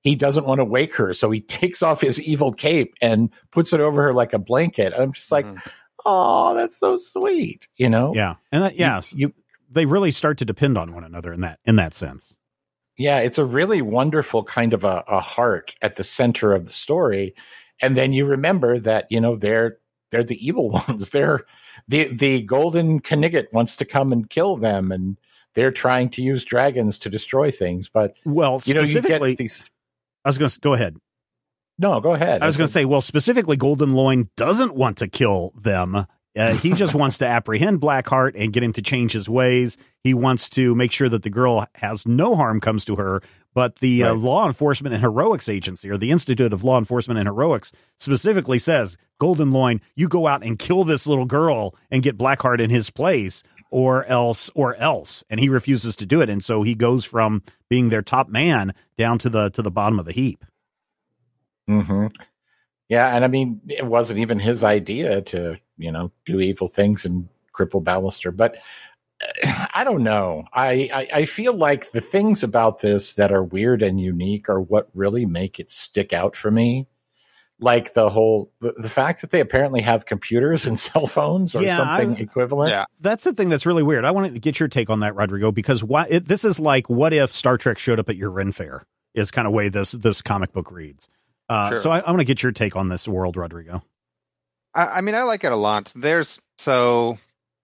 he doesn't want to wake her, so he takes off his evil cape and puts it over her like a blanket. I'm just like, oh, that's so sweet, you know? Yeah, and they really start to depend on one another in that sense. Yeah, it's a really wonderful kind of a heart at the center of the story, and then you remember that they're the evil ones. They're the Golden Knigget wants to come and kill them, and they're trying to use dragons to destroy things. But specifically, you get these. I was going to go ahead. No, go ahead. I was going to say, specifically, Golden Loin doesn't want to kill them. He just wants to apprehend Blackheart and get him to change his ways. He wants to make sure that the girl has no harm comes to her. But the Law Enforcement and Heroics Agency, or the Institute of Law Enforcement and Heroics, specifically says, Golden Loin, you go out and kill this little girl and get Blackheart in his place, or else. And he refuses to do it. And so he goes from being their top man down to the bottom of the heap. Mm-hmm. Yeah, and I mean, it wasn't even his idea to, do evil things and cripple Ballister. But I don't know. I feel like the things about this that are weird and unique are what really make it stick out for me. Like the fact that they apparently have computers and cell phones or something equivalent. Yeah, that's the thing that's really weird. I wanted to get your take on that, Rodrigo, because this is like, what if Star Trek showed up at your Ren Fair? Is kind of way this comic book reads. Sure. So I want to get your take on this world, Rodrigo. I mean, I like it a lot. So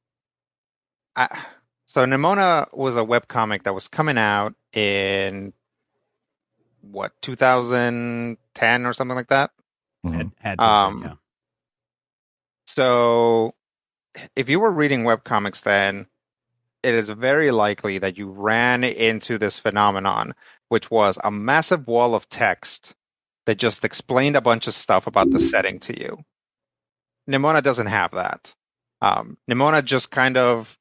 Nimona was a webcomic that was coming out in 2010 or something like that. Mm-hmm. So if you were reading webcomics then, it is very likely that you ran into this phenomenon, which was a massive wall of text that just explained a bunch of stuff about the setting to you. Nimona doesn't have that. Nimona just kind of,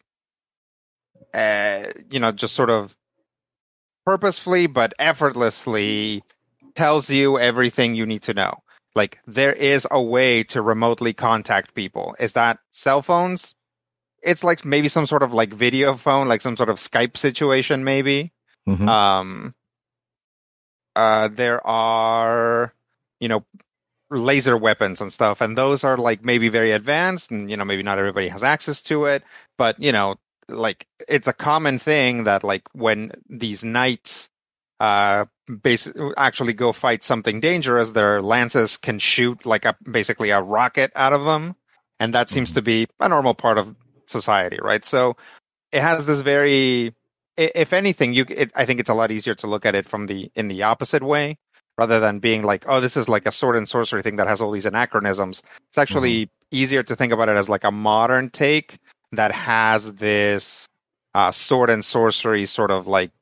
just sort of purposefully but effortlessly tells you everything you need to know. Like, there is a way to remotely contact people. Is that cell phones? It's like maybe some sort of like video phone, like some sort of Skype situation, maybe. Mm-hmm. There are, laser weapons and stuff, and those are like maybe very advanced, and maybe not everybody has access to it, but like it's a common thing that like when these knights actually go fight something dangerous, their lances can shoot like basically a rocket out of them, and that seems to be a normal part of society, right? So it has this very, if anything, I think it's a lot easier to look at it in the opposite way, rather than being like, oh, this is like a sword and sorcery thing that has all these anachronisms. It's actually easier to think about it as like a modern take that has this sword and sorcery sort of like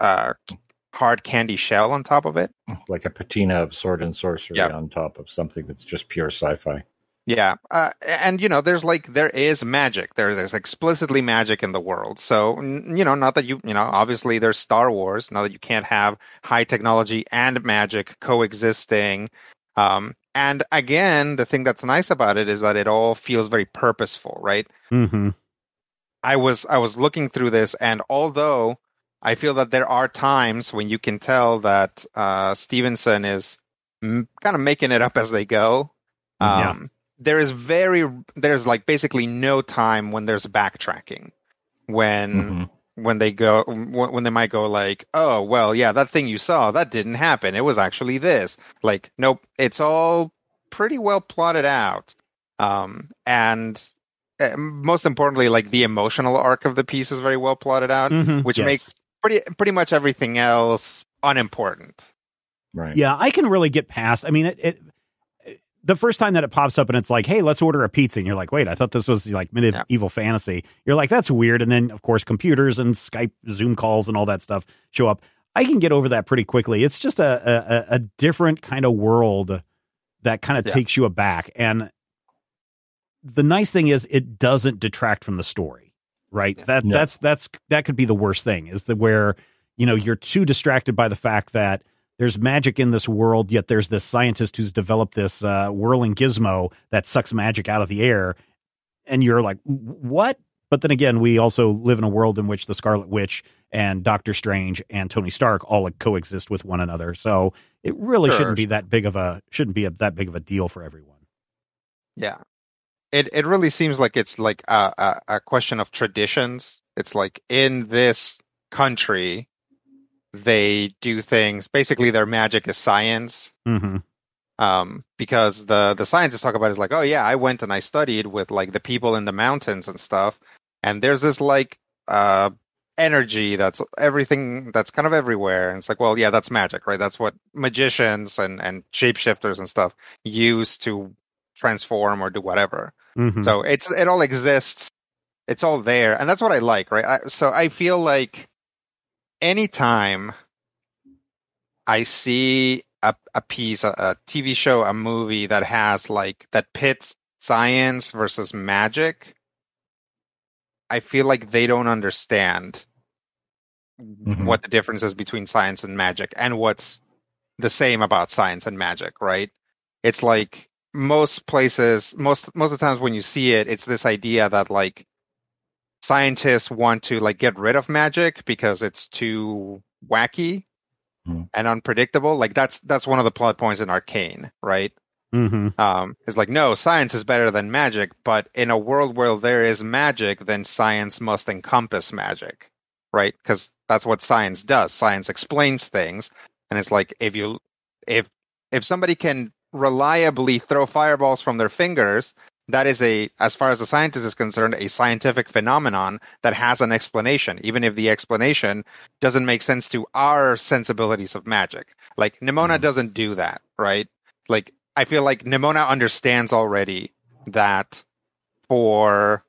hard candy shell on top of it. Like a patina of sword and sorcery on top of something that's just pure sci-fi. Yeah. And, there is magic. There's explicitly magic in the world. So, not that obviously there's Star Wars, not that you can't have high technology and magic coexisting. And again, the thing that's nice about it is that it all feels very purposeful, right? Mm-hmm. I was looking through this, and although I feel that there are times when you can tell that Stevenson is kind of making it up as they go, there's like basically no time when there's backtracking, when they might go like, oh, well, yeah, that thing you saw, that didn't happen. It was actually this. Like, nope, it's all pretty well plotted out. And most importantly, like the emotional arc of the piece is very well plotted out, which makes pretty much everything else unimportant. Right. Yeah, I can really get past. I mean, it the first time that it pops up and it's like, hey, let's order a pizza. And you're like, wait, I thought this was like medieval fantasy. You're like, that's weird. And then, of course, computers and Skype, Zoom calls and all that stuff show up. I can get over that pretty quickly. It's just a different kind of world that kind of takes you aback. And the nice thing is it doesn't detract from the story, right? That could be the worst thing, is where, you're too distracted by the fact that there's magic in this world, yet there's this scientist who's developed this whirling gizmo that sucks magic out of the air. And you're like, what? But then again, we also live in a world in which the Scarlet Witch and Doctor Strange and Tony Stark all coexist with one another. So it really shouldn't be that big of a deal for everyone. Yeah. It really seems like it's like a question of traditions. It's like in this country, they do things. Basically, their magic is science. Mm-hmm. Because the scientists talk about it is like, oh yeah, I went and I studied with like the people in the mountains and stuff, and there's this like energy that's everything that's kind of everywhere. And it's like, well, yeah, that's magic, right? That's what magicians and shapeshifters and stuff use to transform or do whatever. Mm-hmm. So it all exists. It's all there. And that's what I like, right? So I feel like anytime I see a piece, a TV show, a movie that has like, that pits science versus magic, I feel like they don't understand what the difference is between science and magic and what's the same about science and magic, right? It's like most places, most of the times when you see it, it's this idea that like scientists want to like get rid of magic because it's too wacky and unpredictable. Like that's one of the plot points in Arcane, right? Mm-hmm. It's like, no, science is better than magic, but in a world where there is magic, then science must encompass magic, right? Because that's what science does. Science explains things, and it's like if somebody can reliably throw fireballs from their fingers, that is as far as the scientist is concerned, a scientific phenomenon that has an explanation, even if the explanation doesn't make sense to our sensibilities of magic. Like Nimona doesn't do that, right? Like I feel like Nimona understands already that for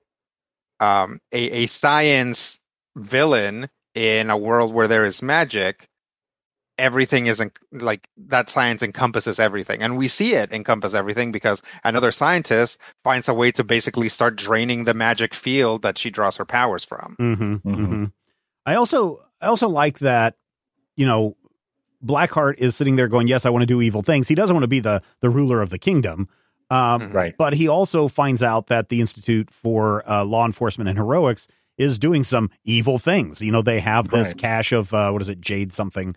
a science villain in a world where there is magic, everything isn't like that. Science encompasses everything, and we see it encompass everything because another scientist finds a way to basically start draining the magic field that she draws her powers from. Mm-hmm. Mm-hmm. I also like that, you know, Blackheart is sitting there going, yes, I want to do evil things. He doesn't want to be the ruler of the kingdom. Right. But he also finds out that the Institute for Law Enforcement and Heroics is doing some evil things. You know, they have this cache of, what is it? Jade something.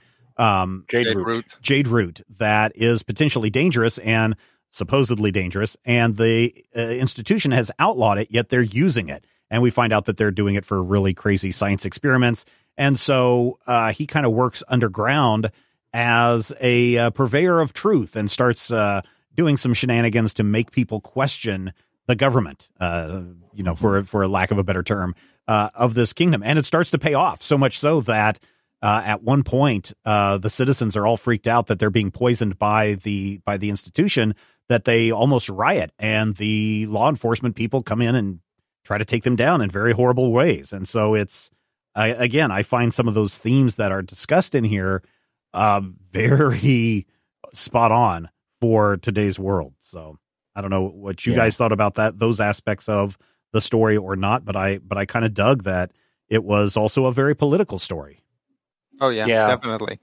Jade root that is potentially dangerous and supposedly dangerous. And the institution has outlawed it, yet they're using it. And we find out that they're doing it for really crazy science experiments. And so he kind of works underground as a purveyor of truth and starts doing some shenanigans to make people question the government, you know, for a lack of a better term, of this kingdom. And it starts to pay off, so much so that at one point, the citizens are all freaked out that they're being poisoned by the institution, that they almost riot, and the law enforcement people come in and try to take them down in very horrible ways. And so I find some of those themes that are discussed in here very spot on for today's world. So I don't know what you guys thought about those aspects of the story or not, but I kind of dug that it was also a very political story. Oh yeah, definitely.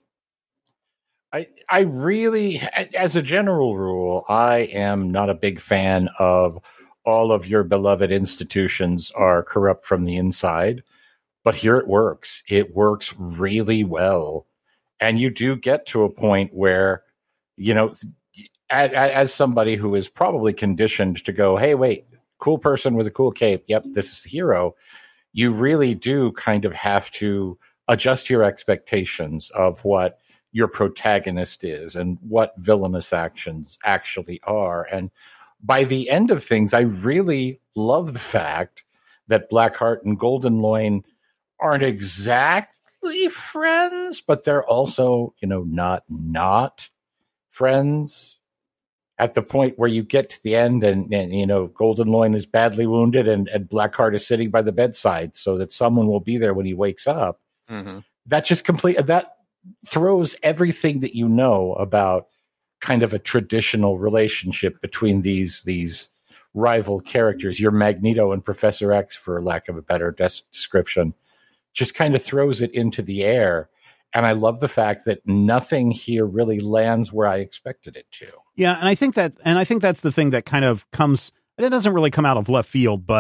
I really, as a general rule, I am not a big fan of all of your beloved institutions are corrupt from the inside, but here it works. It works really well. And you do get to a point where, you know, as somebody who is probably conditioned to go, hey, wait, cool person with a cool cape. Yep, this is the hero. You really do kind of have to adjust your expectations of what your protagonist is and what villainous actions actually are. And by the end of things, I really love the fact that Blackheart and Golden Loin aren't exactly friends, but they're also, you know, not friends. At the point where you get to the end and you know, Golden Loin is badly wounded and Blackheart is sitting by the bedside so that someone will be there when he wakes up. Mm-hmm. That just that throws everything that you know about kind of a traditional relationship between these rival characters, your Magneto and Professor X, for lack of a better description, just kind of throws it into the air. And I love the fact that nothing here really lands where I expected it to. Yeah, and I think that's the thing that kind of comes, it doesn't really come out of left field, but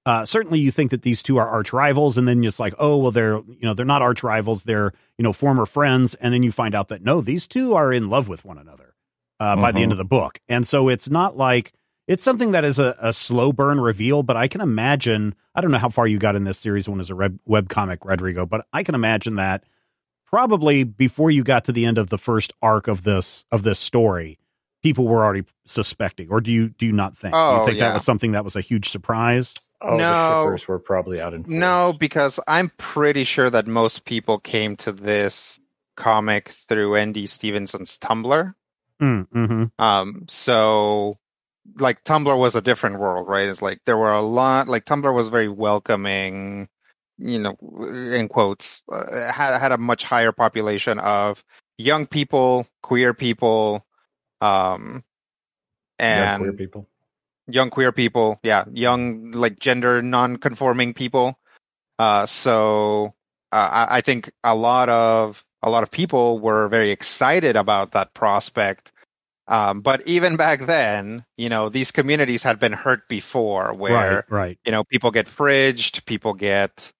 certainly you think that these two are arch rivals, and then just like, oh, well, they're not arch rivals, they're, former friends. And then you find out that no, these two are in love with one another by the end of the book. And so it's not like it's something that is a slow burn reveal, but I can imagine, I don't know how far you got in this series one as a webcomic, Rodrigo, but I can imagine that probably before you got to the end of the first arc of this story, people were already suspecting. Or do you not think? Oh, do you think yeah. that was something that was a huge surprise? Oh, No. the shippers were probably out in force. No, because I'm pretty sure that most people came to this comic through Andy Stevenson's Tumblr. Mm-hmm. So like Tumblr was a different world, right? It's like there were a lot, like Tumblr was very welcoming, in quotes, had a much higher population of young people, queer people, and Young queer people. young queer people, young like gender non-conforming people. So I think a lot of people were very excited about that prospect. But even back then, these communities had been hurt before, where Right. people get fridged, people get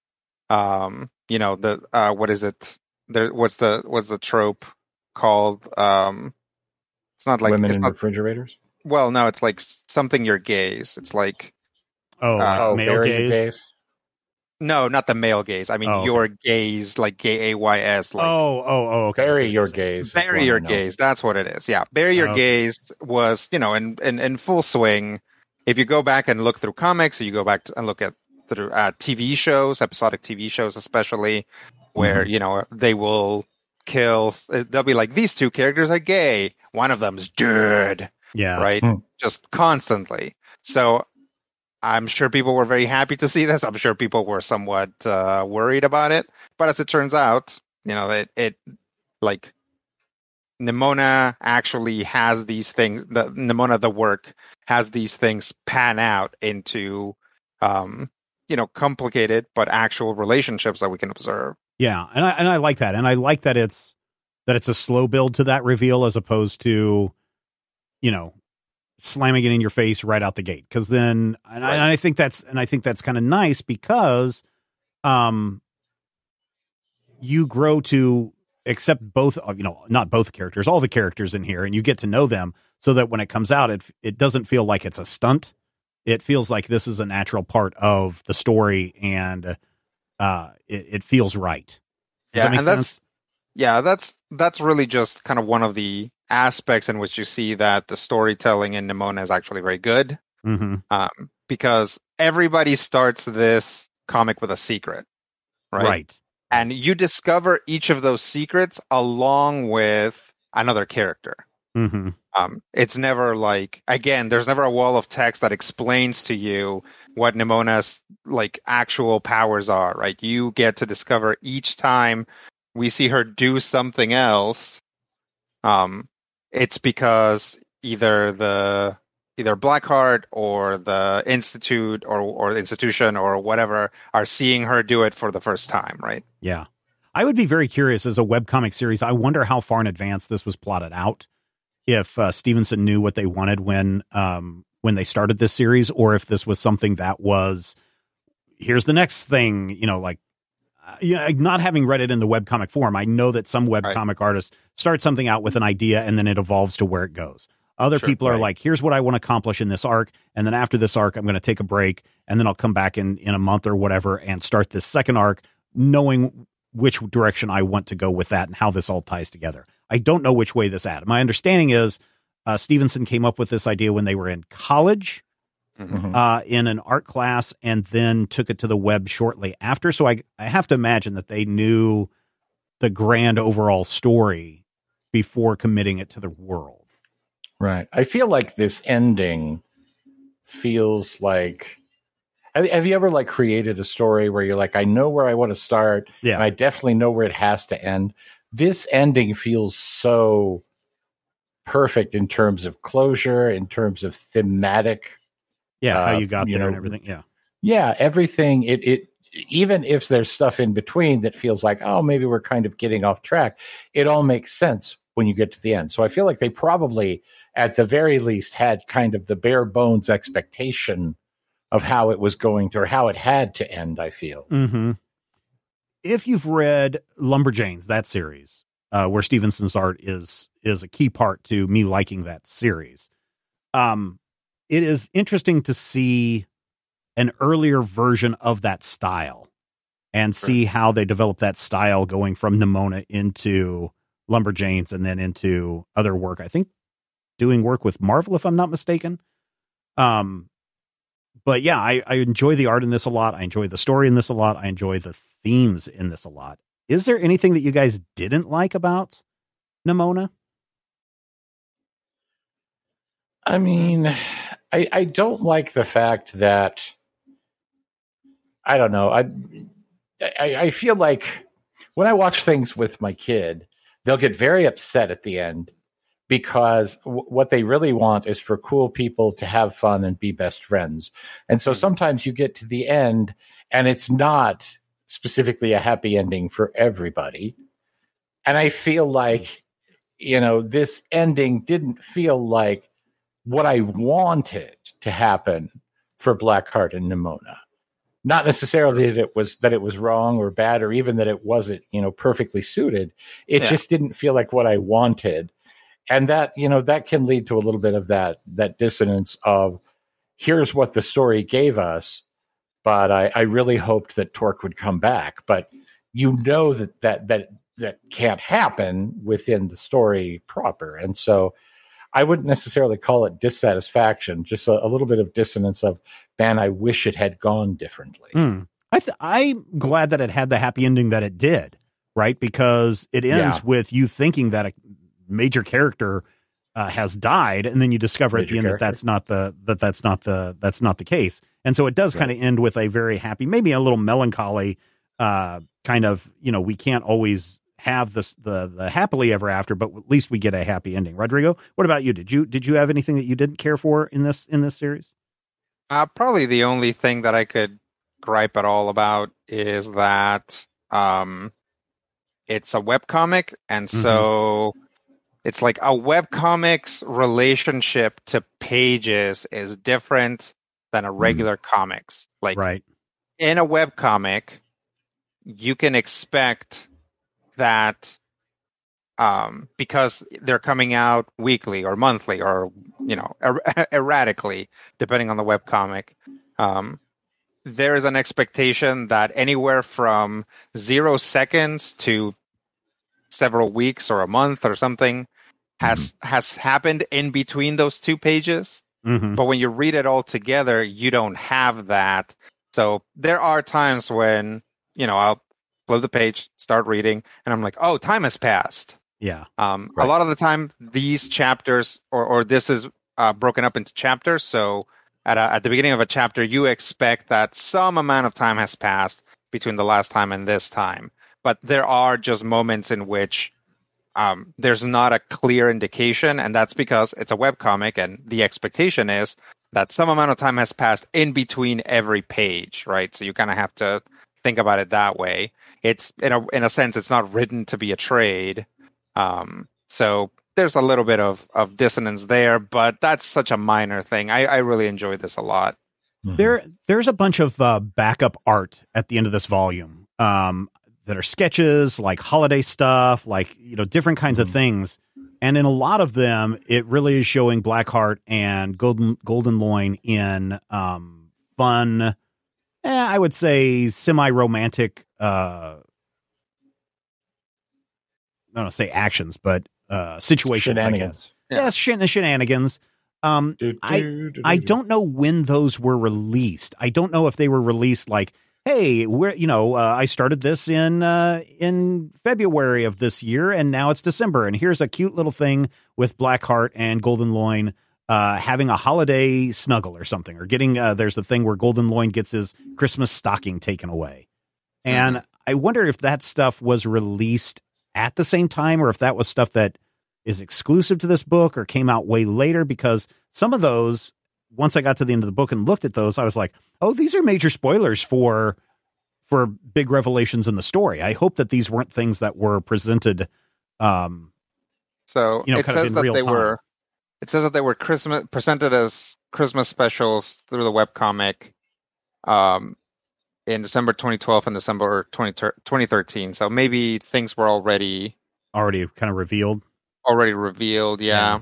what is it? What's the trope called? It's not like Women it's in not, refrigerators. well, no, it's like something your gaze. It's like Male bury your gaze. gaze. no, not the male gaze. I mean Oh, okay. your gaze, like GAYS. Like Okay. Bury your gaze. is bury what your I know. gaze. That's what it is. Yeah, bury your Okay. gaze was in full swing. If you go back and look through comics, or you go back and look at through TV shows, episodic TV shows, especially where they will kill. They'll be like, these two characters are gay. One of them's dead. Yeah. Right? Just constantly. So I'm sure people were very happy to see this. I'm sure people were somewhat worried about it. But as it turns out, it like Nimona actually has these things. Nimona, the work, has these things pan out into, complicated but actual relationships that we can observe. Yeah, and I like that, and I like that it's a slow build to that reveal as opposed to, slamming it in your face right out the gate. Because then, and I think that's kind of nice because, you grow to accept both, not both characters, all the characters in here, and you get to know them so that when it comes out, it doesn't feel like it's a stunt. It feels like this is a natural part of the story, and it feels right. Does that make sense? That's really just kind of one of the aspects in which you see that the storytelling in Nimona is actually very good. Mm-hmm. Because everybody starts this comic with a secret, right? And you discover each of those secrets along with another character. Mm-hmm. It's never like, again, there's never a wall of text that explains to you what Nimona's like actual powers are, right? You get to discover each time we see her do something else. It's because either Blackheart or the Institute or the institution or whatever are seeing her do it for the first time, right? Yeah. I would be very curious as a webcomic series. I wonder how far in advance this was plotted out. If Stevenson knew what they wanted when they started this series, or if this was something that was, here's the next thing, not having read it in the webcomic form, I know that some webcomic artists start something out with an idea and then it evolves to where it goes. Other people are like, here's what I want to accomplish in this arc. And then after this arc, I'm going to take a break and then I'll come back in a month or whatever and start this second arc, knowing which direction I want to go with that and how this all ties together. I don't know which way this at. My understanding is Stevenson came up with this idea when they were in college, in an art class, and then took it to the web shortly after. So I have to imagine that they knew the grand overall story before committing it to the world. Right. I feel like this ending feels like, have you ever like created a story where you're like, I know where I want to start, Yeah. and I definitely know where it has to end. This ending feels so perfect in terms of closure, in terms of thematic. Yeah, how you got there and everything. Yeah. Yeah, everything. It even if there's stuff in between that feels like, oh, maybe we're kind of getting off track, it all makes sense when you get to the end. So I feel like they probably, at the very least, had kind of the bare bones expectation how it was going to, or how it had to end, I feel. Mm-hmm. If you've read Lumberjanes, that series, where Stevenson's art is a key part to me liking that series, it is interesting to see an earlier version of that style and see how they develop that style going from Nimona into Lumberjanes and then into other work. I think doing work with Marvel, if I'm not mistaken. But yeah, I enjoy the art in this a lot. I enjoy the story in this a lot. I enjoy the themes in this a lot. Is there anything that you guys didn't like about Nimona? I mean, I don't like the fact that, I don't know. I feel like when I watch things with my kid, they'll get very upset at the end because what they really want is for cool people to have fun and be best friends. And so sometimes you get to the end and it's not specifically a happy ending for everybody. And I feel like, this ending didn't feel like what I wanted to happen for Blackheart and Nimona. Not necessarily that it was wrong or bad, or even that it wasn't, perfectly suited. It just didn't feel like what I wanted. And that, that can lead to a little bit of that dissonance of, here's what the story gave us, but I really hoped that Torque would come back. But that can't happen within the story proper. And so I wouldn't necessarily call it dissatisfaction, just a little bit of dissonance of, man, I wish it had gone differently. I'm glad that it had the happy ending that it did, right? Because it ends with you thinking that a major character has died, and then you discover at the end that that's not the case. And so it does kind of end with a very happy, maybe a little melancholy kind of, we can't always have the happily ever after, but at least we get a happy ending. Rodrigo, what about you? Did you have anything that you didn't care for in this series? Probably the only thing that I could gripe at all about is that it's a webcomic, and so it's like a webcomic's relationship to pages is different than a regular comics. Like in a webcomic, you can expect that because they're coming out weekly or monthly or erratically, depending on the webcomic, there is an expectation that anywhere from 0 seconds to several weeks or a month or something has happened in between those two pages. But when you read it all together, you don't have that. So there are times when I'll flip the page, start reading, and I'm like, oh, time has passed. Yeah. A lot of the time, these chapters or this is broken up into chapters. So at the beginning of a chapter, you expect that some amount of time has passed between the last time and this time. But there are just moments in which there's not a clear indication, and that's because it's a webcomic, and the expectation is that some amount of time has passed in between every page, right? So you kind of have to think about it that way. It's in a sense, it's not written to be a trade. So there's a little bit of dissonance there, but that's such a minor thing. I really enjoyed this a lot. There's a bunch of backup art at the end of this volume that are sketches, like holiday stuff, like different kinds of things. And in a lot of them, it really is showing Blackheart and Golden Loin in fun, I would say semi-romantic, I don't want to say actions, but situations, I guess. Yes, shenanigans. I don't know when those were released. I don't know if they were released like, hey, I started this in February of this year, and now it's December, and here's a cute little thing with Blackheart and Golden Loin having a holiday snuggle or something, or getting there's the thing where Golden Loin gets his Christmas stocking taken away. And I wonder if that stuff was released at the same time, or if that was stuff that is exclusive to this book or came out way later, because some of those, once I got to the end of the book and looked at those, I was like, oh, these are major spoilers for big revelations in the story. I hope that these weren't things that were presented. So it says that they were presented as Christmas specials through the webcomic. in December 2012 and December 2013. So maybe things were already kind of revealed. Yeah.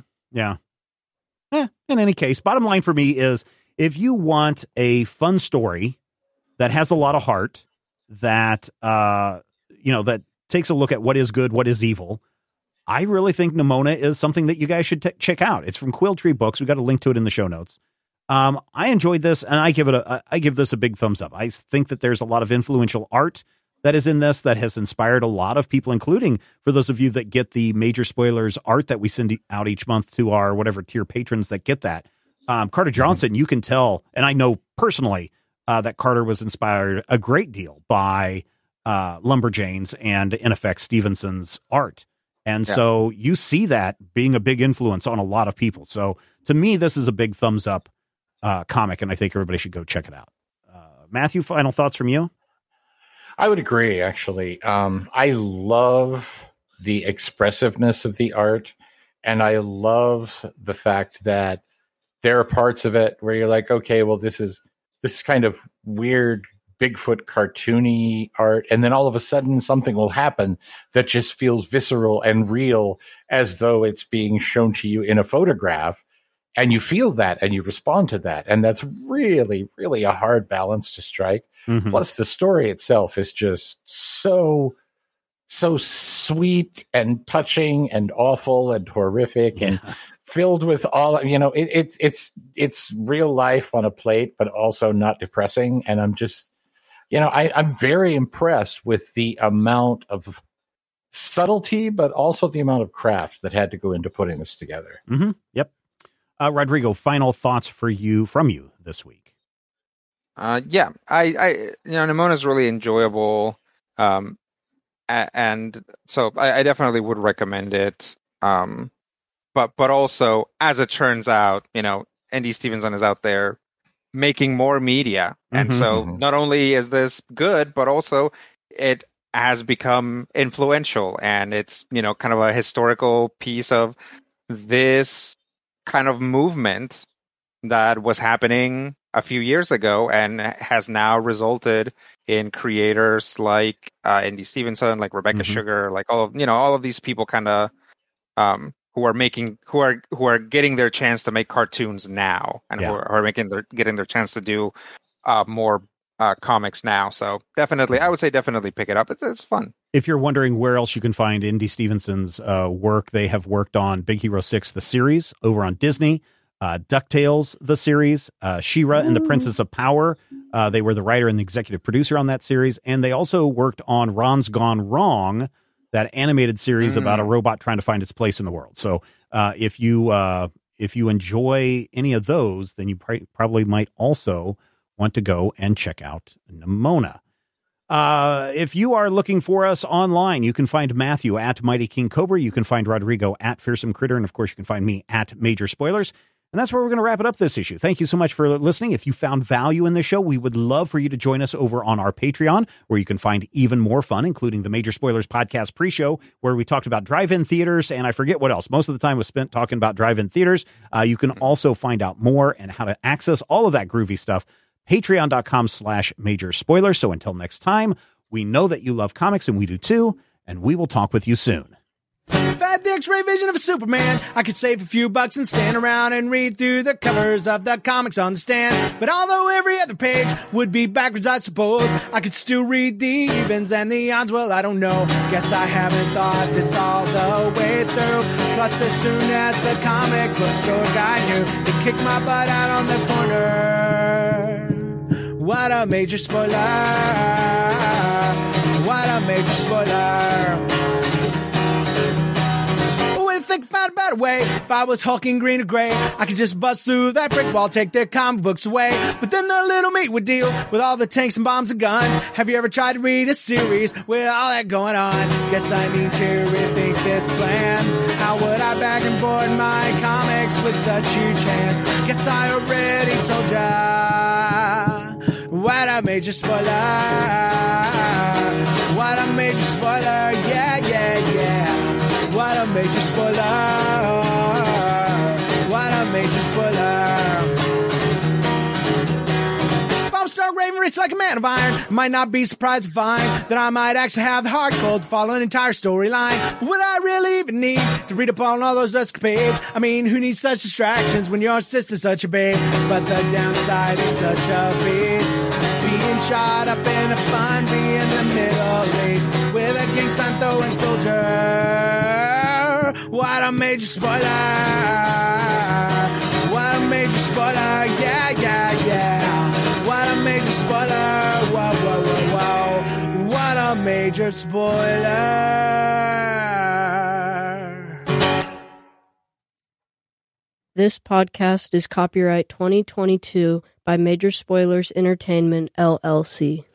In any case, bottom line for me is if you want a fun story that has a lot of heart, that that takes a look at what is good, what is evil, I really think Nimona is something that you guys should check out. It's from Quill Tree Books. We got a link to it in the show notes. I enjoyed this, and I give this a big thumbs up. I think that there's a lot of influential art that is in this that has inspired a lot of people, including for those of you that get the Major Spoilers art that we send out each month to our whatever tier patrons that get that. Carter Johnson, you can tell, and I know personally that Carter was inspired a great deal by Lumberjanes and, in effect, Stevenson's art. And so you see that being a big influence on a lot of people. So to me, this is a big thumbs up comic, and I think everybody should go check it out. Matthew, final thoughts from you? I would agree, actually. I love the expressiveness of the art, and I love the fact that there are parts of it where you're like, okay, well, this is kind of weird Bigfoot cartoony art, and then all of a sudden something will happen that just feels visceral and real, as though it's being shown to you in a photograph, and you feel that and you respond to that, and that's really, really a hard balance to strike. Mm-hmm. Plus, the story itself is just so sweet and touching and awful and horrific and filled with all, it's real life on a plate, but also not depressing. And I'm just, I'm very impressed with the amount of subtlety, but also the amount of craft that had to go into putting this together. Mm-hmm. Yep. Rodrigo, final thoughts from you this week. I Nimona is really enjoyable. And so I definitely would recommend it. But also, as it turns out, Andy Stevenson is out there making more media. And so not only is this good, but also it has become influential, and it's, kind of a historical piece of this kind of movement that was happening a few years ago and has now resulted in creators like Andy Stevenson, like Rebecca Sugar, like all of these people kind of who are getting their chance to make cartoons now, and who are getting their chance to do more comics now. So I would say definitely pick it up. It's fun. If you're wondering where else you can find Andy Stevenson's work, they have worked on Big Hero 6, the series, over on Disney. DuckTales, the series, She-Ra and the Princess of Power. They were the writer and the executive producer on that series. And they also worked on Ron's Gone Wrong, that animated series about a robot trying to find its place in the world. So if you enjoy any of those, then you probably might also want to go and check out Nimona. If you are looking for us online, you can find Matthew at Mighty King Cobra. You can find Rodrigo at Fearsome Critter. And of course, you can find me at Major Spoilers. And that's where we're going to wrap it up this issue. Thank you so much for listening. If you found value in this show, we would love for you to join us over on our Patreon, where you can find even more fun, including the Major Spoilers podcast pre-show, where we talked about drive-in theaters, and I forget what else. Most of the time was spent talking about drive-in theaters. You can also find out more and how to access all of that groovy stuff. Patreon.com/Major Spoilers. So until next time, we know that you love comics, and we do too, and we will talk with you soon. If I had the X-ray vision of a Superman, I could save a few bucks and stand around and read through the covers of the comics on the stand. But although every other page would be backwards, I suppose I could still read the evens and the odds. Well, I don't know. Guess I haven't thought this all the way through. Plus, as soon as the comic book store guy knew, he kicked my butt out on the corner. What a major spoiler. What a major spoiler. Think about a better way. If I was hulking green or gray, I could just bust through that brick wall, take their comic books away. But then the little meat would deal with all the tanks and bombs and guns. Have you ever tried to read a series with all that going on? Guess I need to rethink this plan. How would I bag and board my comics with such huge hands? Guess I already told ya. What a major spoiler. What a major spoiler. Yeah, yeah, yeah. What a major spoiler. What a major spoiler. If I'm Stark Raven like a man of iron. I might not be surprised to find that I might actually have the heart cold to follow an entire storyline. But would I really even need to read up on all those escapades? I mean, who needs such distractions when your sister's such a babe? But the downside is such a beast, being shot up in a fun, being the Middle East with a gang sign throwing soldier. What a major spoiler! What a major spoiler! Yeah, yeah, yeah! What a major spoiler! Whoa, whoa, whoa, whoa! What a major spoiler! This podcast is copyright 2022 by Major Spoilers Entertainment, LLC.